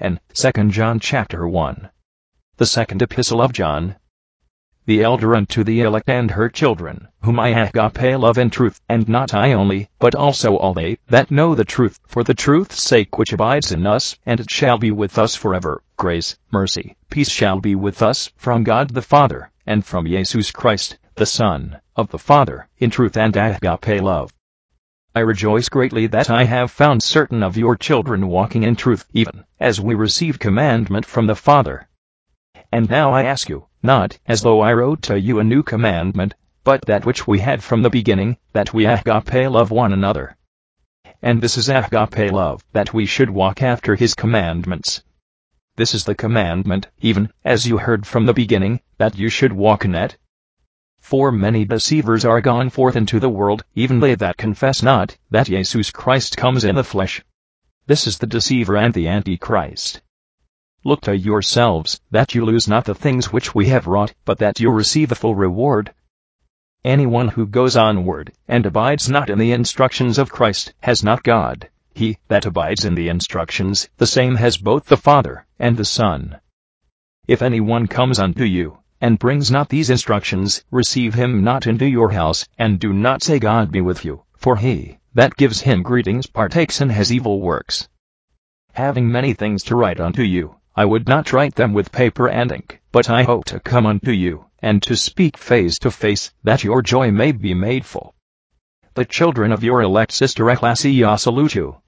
and 2 John chapter 1. The second epistle of John, the elder unto the elect and her children, whom I agape love in truth, and not I only, but also all they that know the truth, for the truth's sake which abides in us, and it shall be with us forever. Grace, mercy, peace shall be with us, from God the Father, and from Jesus Christ, the Son of the Father, in truth and agape love. I rejoice greatly that I have found certain of your children walking in truth, even as we receive commandment from the Father. And now I ask you, not as though I wrote to you a new commandment, but that which we had from the beginning, that we agape love one another. And this is agape love, that we should walk after his commandments. This is the commandment, even as you heard from the beginning, that you should walk in it. For many deceivers are gone forth into the world, even they that confess not that Jesus Christ comes in the flesh. This is the deceiver and the Antichrist. Look to yourselves, that you lose not the things which we have wrought, but that you receive a full reward. Anyone who goes onward, and abides not in the instructions of Christ, has not God. He that abides in the instructions, the same has both the Father and the Son. If anyone comes unto you, and brings not these instructions, receive him not into your house, and do not say God be with you, for he that gives him greetings partakes in his evil works. Having many things to write unto you, I would not write them with paper and ink, but I hope to come unto you, and to speak face to face, that your joy may be made full. The children of your elect sister Ecclesia salute you.